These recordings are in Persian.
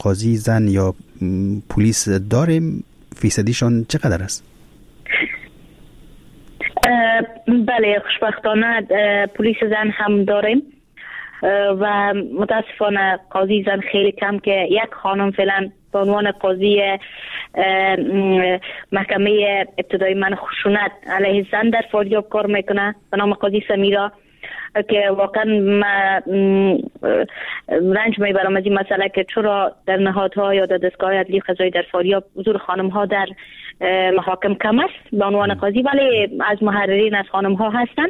قاضی زن یا پلیس داریم؟ فیصدیشان چقدر است؟ بله، خوشبختانه پلیس زن هم داریم و متاسفانه قاضی زن خیلی کم که یک خانم فعلا به عنوان قاضی محکمه ابتدایی منع خشونت علیه زن در فاریاب کار میکنه به نام قاضی سمیرا، که واقعا رنج میبرم از این مسئله که چرا در نهادها یا در دستگاه عدلی قضایی در فاریاب حضور خانم ها در محاکم کم است به عنوان قاضی، ولی از محررین از خانم ها هستن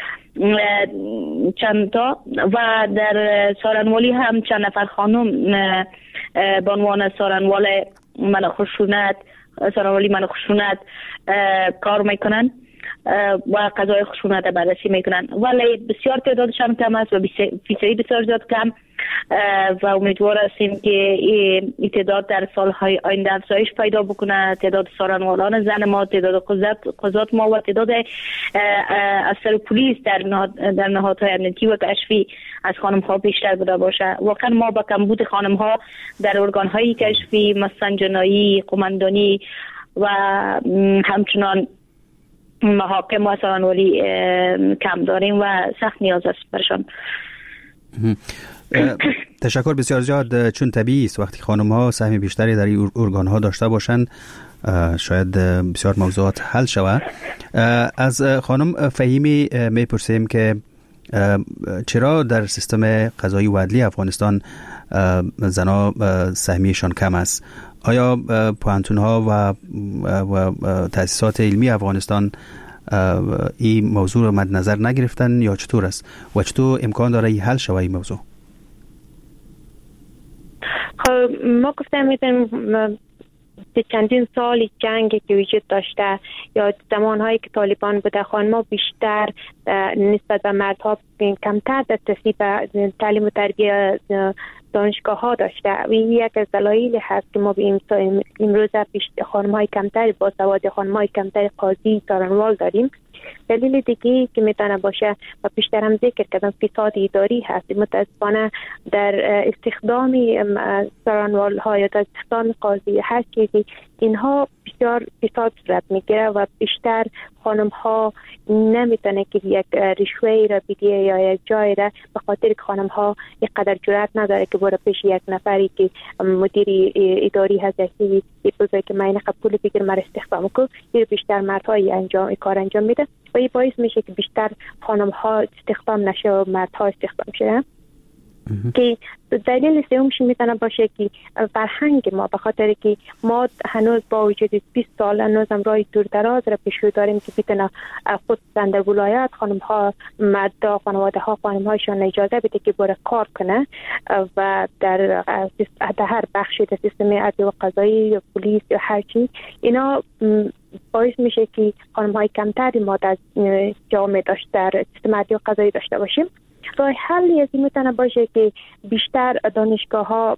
چند تا، و در سارنوالی هم چند نفر خانم به عنوان سارنوال منع خشونت، سارنوالی منع خشونت کار میکنن و قضای خشونت بررسی میکنن، ولی بسیار تعدادشان کم است و فیصدی بسیار زیاد کم و امیدوار هستیم که این تعداد در سالهای آینده افزایش پیدا بکنه. تعداد سارنوالان زن ما، تعداد قضات ما و تعداد افسر پلیس در نهادهای امنیتی و کشفی از خانم ها بیشتر بوده باشه. واقعا ما با کمبود خانم ها در ارگان های کشفی مثلا جنایی، قماندانی و همچنان محاکم و سارنوالی کم داریم و سخت نیاز است برشان. تشکر بسیار زیاد. چون طبیعی است وقتی خانم ها سهم بیشتری در این ارگان ها داشته باشند شاید بسیار موضوعات حل شود. از خانم فهیمی میپرسیم که چرا در سیستم قضایی و عدلی افغانستان زنها سهمیشان کم است؟ آیا پوهنتون ها و تأسیسات علمی افغانستان این موضوع رو مد نظر نگرفتن یا چطور است و چطور امکان داره این حل شود این موضوع؟ خب ما گفتم میتونیم چندین سال جنگی که وجود داشته یا زمانهایی که طالبان بوده خانم‌ها بیشتر نسبت به مردها کمتر دسترسی به تعلیم و تربیت دانشگاه ها داشته و این یک از دلایلی هست که ما به امروز خانم‌های کمتری با سواد، خانم‌های کمتری قاضی، سارنوال داریم. دلیل دیگه که میتونه باشه و پیشتر هم ذکر کردم فساد اداری هست. متاسفانه در استخدام سارنوال ها یا در استخدام قاضی هر چیزی اینها بسیار فساد صورت میگیره و بیشتر خانم ها نمیتونه که یک رشوه‌ای را بگیره یا یک جایی را، به خاطر که خانم ها اینقدر جرأت نداره که بره پیش یک نفری که مدیر اداری هست یا بزرگ که من قبول بگیرم مرا استخدام کنه، این بیشتر مردها کار انجام میده و این باعث میشه که بیشتر خانم ها استخدام نشه و مردها استخدام شه. که دلیل سومش میتونه باشه که فرهنگ ما، به خاطر که ما هنوز با وجود 20 سال هنوزم راه دور دراز را پیش رو داریم که بتونه خصوصا در ولایات خانم ها، مردا، خانواده ها خانم هایشان اجازه بده که بره کار کنه و در هر بخشی در سیستم عدلی و قضایی یا پلیس یا هر چی، اینا باعث میشه که خانم های کمتری ما در جامعه در سیستم عدلی و قضایی داشته باشیم. راه حلی از این میتونه باشه که بیشتر دانشگاه ها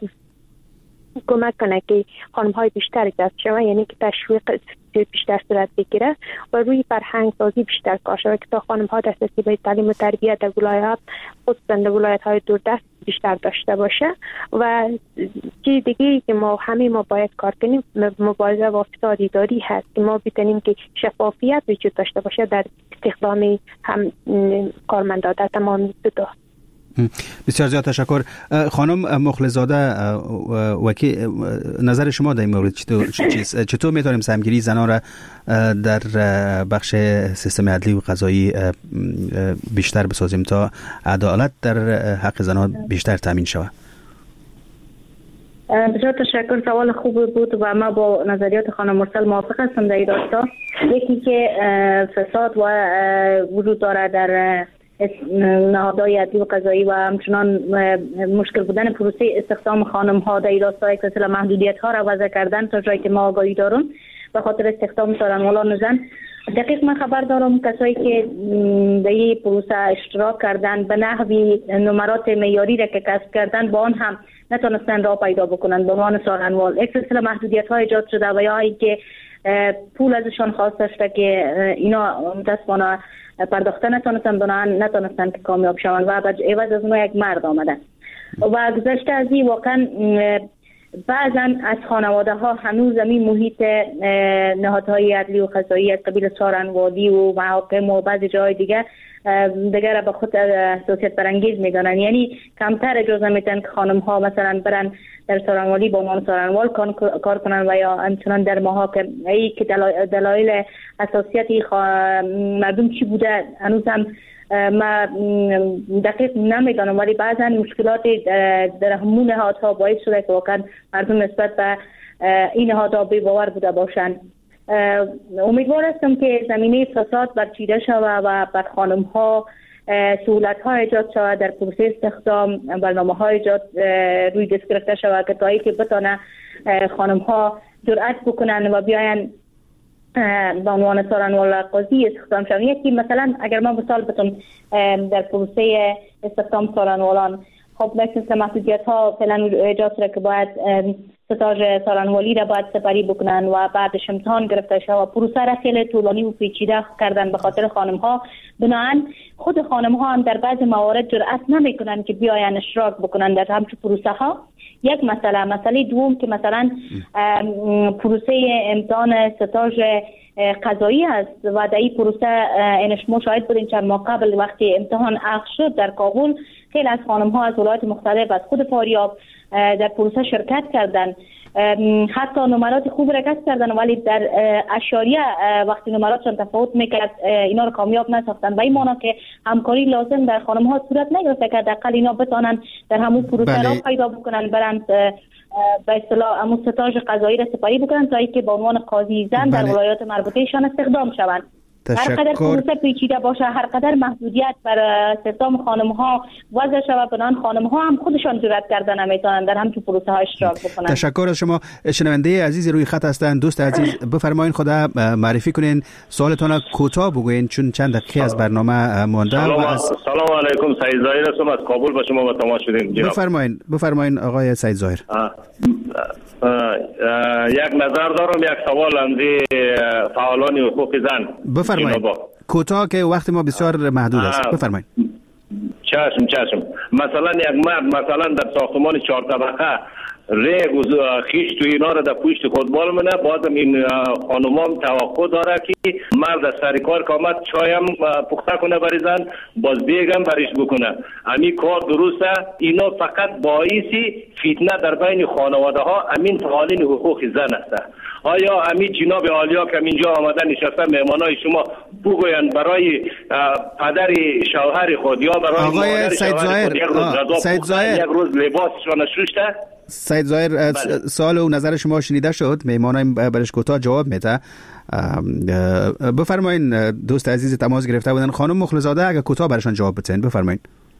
کمک کنه که خانم های بیشتر جذب شوند، یعنی که تشویق بیشتر صورت بگیره و روی فرهنگ سازی بیشتر کار شود که تا خانم ها دسترسی به تعلیم و تربیت در ولایات، خصوصا در ولایت های دوردست بیشتر داشته باشه. و چیز دیگه که ما باید کار کنیم مبارزه با فساد اداری هست که ما بتونیم که شفافیت وجود داشته باشه در استخدام هم کارمندان در تمام سطوح. بسیار زیاد تشکر. خانم مخلص‌زاده، نظر شما در این مورد چطور میتونیم سهمگیری زنان را در بخش سیستم عدلی و قضایی بیشتر بسازیم تا عدالت در حق زنان بیشتر تامین شود؟ بسیار تشکر، سوال خوب بود و ما با نظریات خانم مرسل موافق هستم در این راستا. یکی که فساد و وجود داره در نهادهای عدلی و قضایی و همچنان مشکل بودن پروسه استخدام خانم ها در راستای اصلا محدودیت ها را وضع کردن تا جایی که ما آگاهی داریم به خاطر استخدام سارنوالان زن. دقیق من خبر دارم کسایی که در این پروسه اشتراک کردن به نحوی نمرات معیاری را که کسب کردن با آن هم نتونستن راه پیدا بکنن به عنوان سارنوال. یک سلسله محدودیت ها ایجاد شده و یا که پول ازشان خواسته شده که اینا متاسفانه پرداخته نتونستن که کامیاب شوند و عوض از اونها یک مرد آمدن. و گذشته از این واقعا بعضا از خانواده ها هنوز زمین محیط نهادهای عدلی و قضایی از قبیل سارنوادی و محاکم و بعضی جای دیگه را به خود حساسیت برانگیز میدانند. یعنی کمتر اجازه میدن که خانم ها مثلا برن در سارنوالی با عنوان سارنوال کار کنن و یا همچنان در محاکم. ای که دلایل حساسیت مردم چی بوده هنوز هم ما دقیق نمیدانم، ولی بعضا مشکلات در همون نهادها باعث شده که واقعا مردم نسبت به این نهادها بی‌باور بوده باشند. امیدوار هستم که زمینه فساد برچیده شود و بر خانم ها سهولت ها ایجاد شود در پروسه استخدام، برنامه ها روی دست گرفته شود که تا اینکه بتانه خانم ها جرأت بکنن و بیاین به عنوان سارنوال قاضی استخدام شدن. یکی مثلا اگر ما مثال بتونم در پروسه استخدام سارنوالان، خب مثل محدودیت ها فعلا ایجاد شده که باید ستاژ سارنوالی را باید سپری بکنن و بعدش امتحان گرفته شد و پروسه را خیلی طولانی و پیچیده کردن به خاطر خانم ها. بنابراین خود خانم ها هم در بعضی موارد جرأت نمی کنن که بیاین اشتراک بکنن در همچون پروسه ها. یک مسئله دوم که مثلا پروسه امتحان ستاژ قضایی است و در این پروسه اینش ما شاهد بودیم چند ماه قبل وقتی امتحان عقد شد در کابل، خیلی از خانم ها از ولایات مختلف از خود فاریاب در پروسه شرکت کردن، حتی نمرات خوب را کسب کردن، ولی در اشاریه وقتی نمراتشان تفاوت میکرد اینا رو کامیاب نساختن. و این معنی که همکاری لازم در خانم ها صورت نگرفته که حداقل اینا بتونن در همون پروسه را پیدا بکنن، برند به اصطلاح همون ستاژ قضایی را سپاری بکنن تا اینکه به عنوان قاضی زن در ولایات مربوطهشان استخدام شوند. هر قدر پروسه پیچیده باشه، هر قدر محدودیت بر استخدام خانم ها وضع شود، بنان خانم ها هم خودشان جرأت کردن نمیتونن در همچون پروسه ها اشتراک بکنن. تشکر از شما. شنونده عزیز روی خط هستند. دوست عزیز بفرمایید خدا معرفی کنین، سوالتون کوتاه بگوین چون چند دقیقه از برنامه مونده. سلام علیکم، سعید ظاهر هستم از کابل، با شما با تماس شدیم. بفرمایید آقای سعید ظاهر. یک نظر دارم، یک سوال اندی فعالان حقوق زن. بفرمایید کوتاه که وقت ما بسیار محدود است. بفرمایید. چشم. مثلا یک مرد مثلا در ساختمان 4 طبقه ریگ و خیش تو اینا رو در پشت خود بال منه، بازم این خانومام توقع داره که مرد از سر کار که آمد چایم پخته کنه برای زن، باز بیگم برش بکنه. همین کار درسته؟ اینا فقط باعثی فتنه در بین خانواده ها امین فعالین حقوق زن است. آیا همین جناب عالیا که اینجا آمدن نشسته مهمانای شما بگوین برای پدر شوهر خود یا برای مادر شوهر خود یک روز لباسشان شوشته؟ سعید ظاهر سوال و نظر شما شنیده شد، مهمانای برش کوتاه جواب میده. بفرمایید دوست عزیز تماس گرفته بودن خانم مخلص‌زاده اگه کوتاه برشان جواب بتین بفرمایید.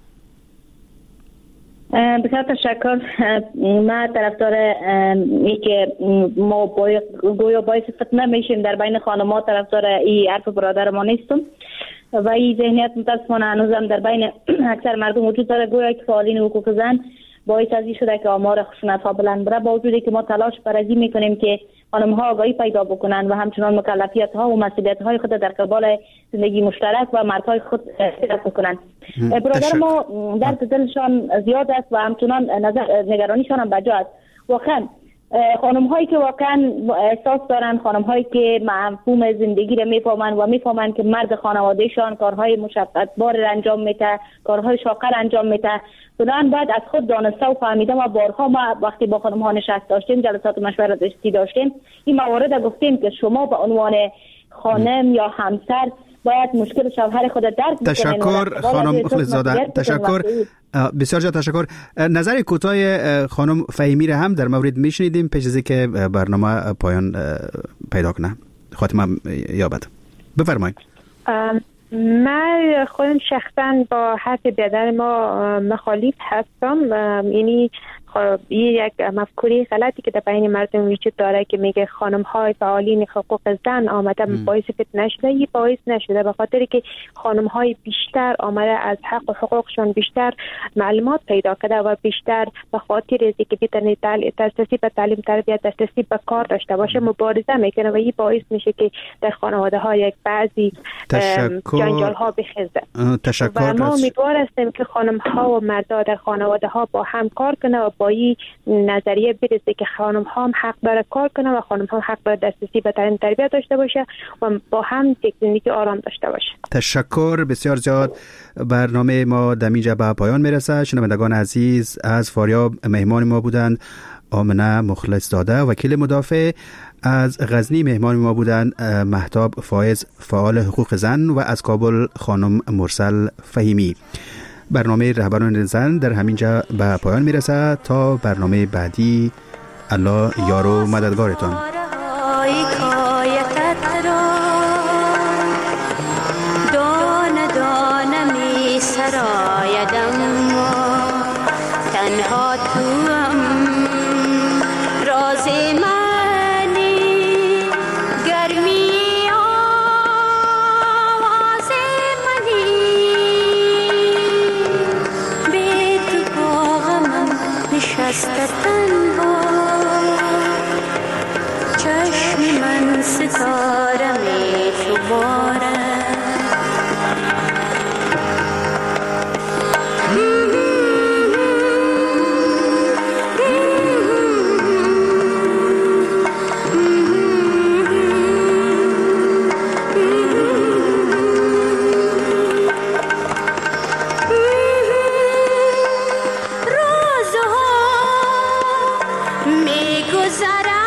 بسیار تشکر. من طرفدار این که ما گویا باعث فتنه میشیم در بین خانم‌ها، طرفدار این حرف برادر ما نیستم و این ذهنیت متاسفانه هنوزم در بین اکثر مردم وجود داره، گویا که فعالین حقوق زن باعث از این شده که آمار خشونت‌ها بلند بره، با وجودی که ما تلاش برای میکنیم که خانم‌ها آگاهی پیدا بکنن و همچنان مکلفیت‌ها و مسئولیت‌های خود در قبال زندگی مشترک و مردهای خود احترام بکنن. برادر ما درد دلشان زیاد است و همچنان نگرانیشان هم بجا است. واقعا خانم هایی که واقعا احساس دارن، خانم هایی که مفهوم زندگی را میفهمن و میفهمن که مرد خانوادهشان کارهای مشقتبار انجام میده، کارهای شاقر انجام میده، بنابراین باید از خود دانسته و فهمیده و بارها ما وقتی با خانم ها نشست داشتیم، جلسات مشورت داشتیم، این موارد گفتیم که شما به عنوان خانم یا همسر باید مشکل شوهر خود درک بکنید. تشکر خانم مخلص‌زاده. تشکر بسیار جا تشکر. نظر کوتاه خانم فهیمی را هم در مورد میشنیدیم پیش از اینکه برنامه پایان پیدا کنه، خاتمه یابد. بفرمایید. من خودم شخصا با حرف برادر ما مخالف هستم. یعنی یک مفکوره غلطی که در بین مردم وجود داره که میگه خانم های فعالین حقوق زن آمده باعث فتنه شده. این باعث نشده، به خاطر که خانم های بیشتر آمده از حق و حقوقشون بیشتر معلومات پیدا کرده و بیشتر به خاطر اینکه که بتونه دسترسی به تعلیم تربیت، دسترسی به کار داشته باشه مبارزه میکنه و این باعث میشه که در خانواده ها یک بعضی جنجال ها بخیزه. تشکر. و ما امیدوار هستیم که خانم ها و مردا در خانواده ها با هم کار کنه و با این نظریه برسه که خانم ها هم حق داره کار کنه و خانم ها هم حق داره دسترسی به تعلیم تربیت داشته باشه و با هم یک زندگی آرام داشته باشه. تشکر بسیار زیاد. برنامه ما دمیجا به پایان میرسه. شنوندگان عزیز، از فاریاب مهمان ما بودند آمنه مخلص داده، وکیل مدافع. از غزنی مهمان ما بودند مهتاب فایز، فعال حقوق زن، و از کابل خانم مرسل فهیمی. برنامه رهبران زن در همینجا به پایان میرسه. تا برنامه بعدی، الله یار و مددگارتان. تنها توام راز منی، گرمی آواز منی، به تو با غمم نشسته تنها، چشم من ستاره می شماره. میگذرم